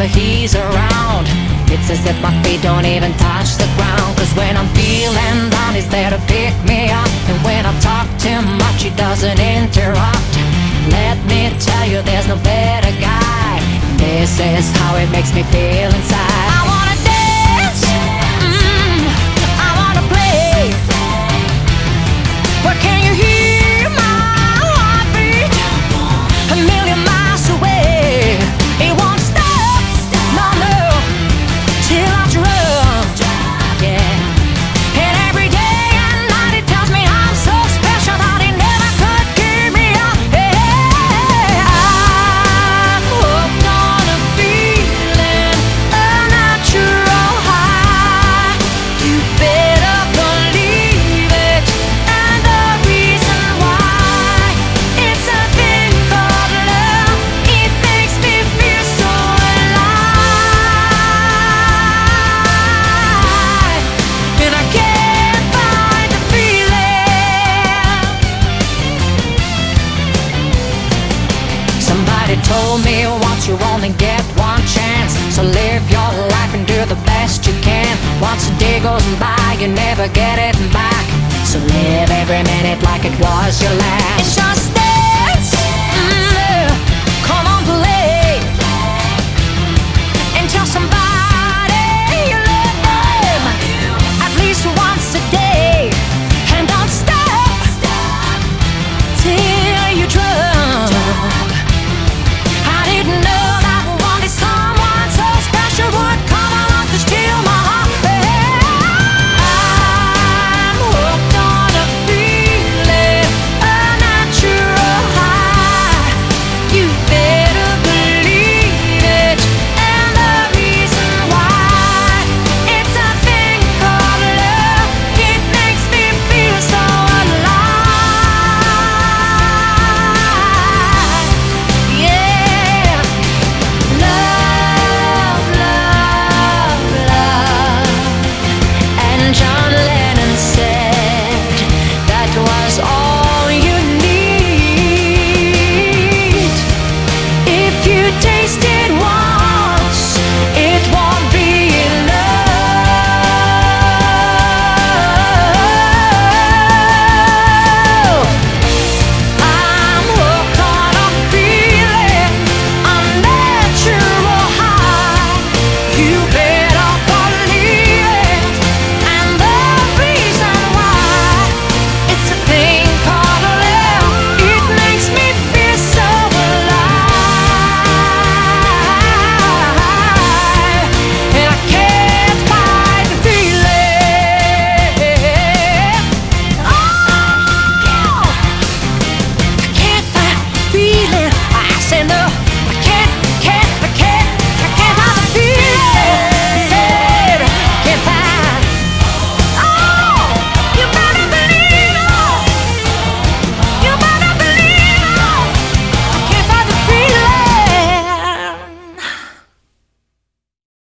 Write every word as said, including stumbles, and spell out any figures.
he's around. It's as if my feet don't even touch the ground. Cause when I'm feeling down, he's there to pick me up. And when I talk too much, he doesn't interrupt. Let me tell you, there's no better guy. This is how it makes me feel inside. I wanna dance, mm, I wanna play. But can you hear my heartbeat? A million miles away. It won't stop, no, no, till I drop, yeah. And every day and night it tells me I'm so special that it never could keep me up. Hey, I'm hooked on a feeling, a natural high. You better believe it, and the reason why. It's a thing called love. It makes me feel so alive, and I can't find the feeling. Somebody told me once you only get one chance, so live your life and do the best you can. Once a day goes by, you never get it back, so live every minute like it was your last. Enjoy